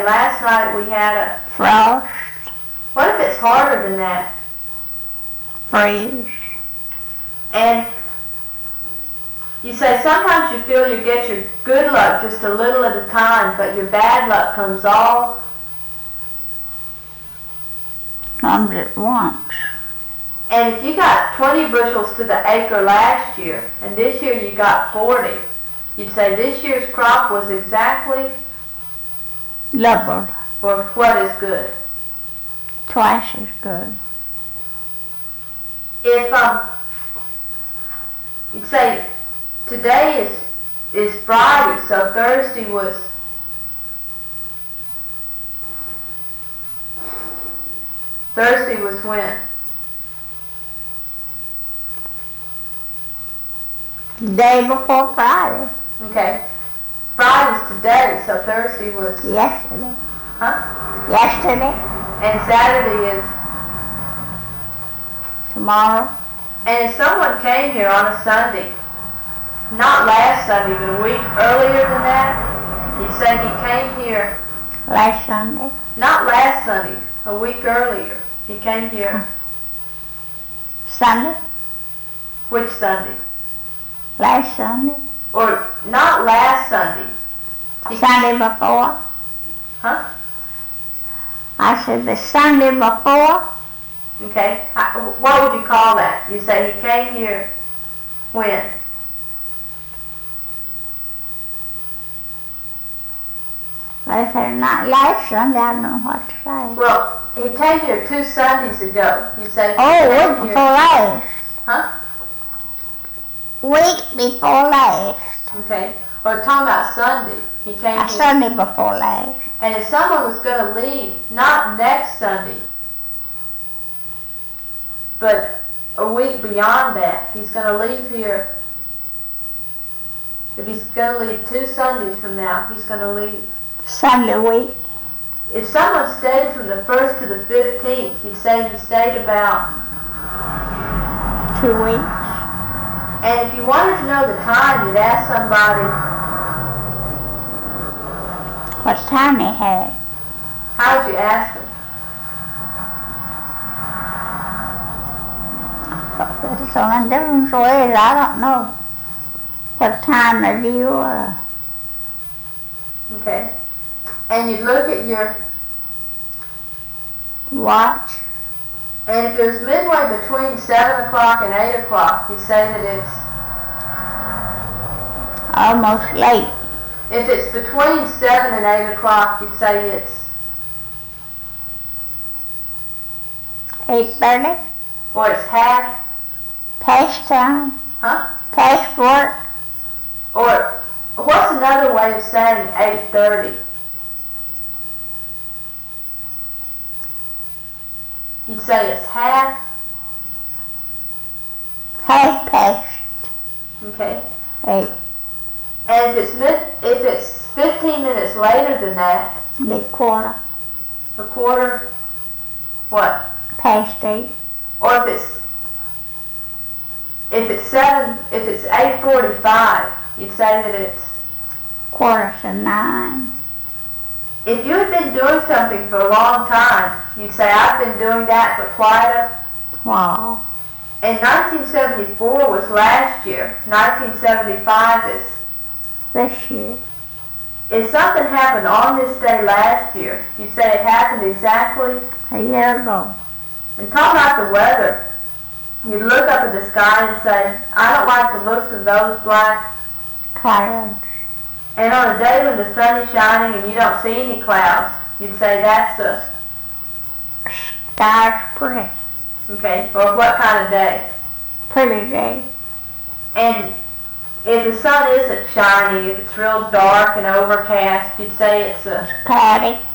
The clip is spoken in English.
last night we had a frost. What if it's harder than that? Freeze. And you say sometimes you feel you get your good luck just a little at a time, but your bad luck comes all Comes at once. And if you got 20 bushels to the acre last year, and this year you got 40, you'd say this year's crop was exactly doubled. For what is good? Twice as good. If you'd say today is Friday, so Thursday was when? The day before Friday. Okay. Friday's today, so Thursday was yesterday. Huh? Yesterday. And Saturday is tomorrow. And if someone came here on a Sunday, not last Sunday, but a week earlier than that, you'd say he came here last Sunday. Not last Sunday, a week earlier. He came here. Sunday? Which Sunday? Last Sunday. Or not last Sunday. Sunday before. Huh? I said the Sunday before. Okay. What would you call that? You say he came here when? If it's not last Sunday, I don't know what to say. Well, he came here 2 Sundays ago. You say week before last. Huh? Week before last. Okay. Or talking about Sunday. He came here. Sunday before last. And if someone was going to leave, not next Sunday, but a week beyond that, he's going to leave here. If he's going to leave 2 Sundays from now, he's going to leave Sunday week. If someone stayed from the 1st to the 15th, you'd say he stayed about 2 weeks. And if you wanted to know the time, you'd ask somebody what time he had. How would you ask them? So in different ways, I don't know what time of year was. Okay. And you'd look at your watch. And if it was midway between 7 o'clock and 8 o'clock, you'd say that it's almost late. If it's between 7 and 8 o'clock, you'd say it's 8:30. Or it's half past time. Huh? Past work. Or what's another way of saying 8:30? You'd say it's half past. Okay. 8. And if it's 15 minutes later than that, the quarter. A quarter. What? Past 8. Or if it's 8:45, you'd say that it's quarter to 9. If you had been doing something for a long time, you'd say, I've been doing that for quite a while. And 1974 was last year. 1975 is this year. If something happened on this day last year, you'd say it happened exactly a year ago. And talk about the weather. You'd look up at the sky and say, I don't like the looks of those black clouds. And on a day when the sun is shining and you don't see any clouds, you'd say that's a sky's pretty. Okay, or what kind of day? Pretty day. And if the sun isn't shining, if it's real dark and overcast, you'd say it's a cloudy.